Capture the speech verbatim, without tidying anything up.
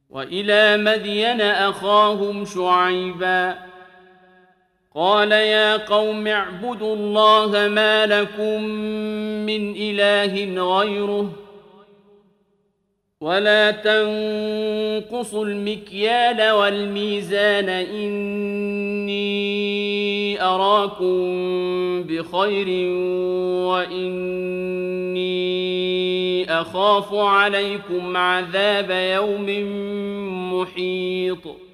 وإلى مدين أخاهم شعيبا قال يا قوم اعبدوا الله ما لكم من إله غيره ولا تنقصوا المكيال والميزان إني أراكم بخير وإني أخاف عليكم عذاب يوم محيط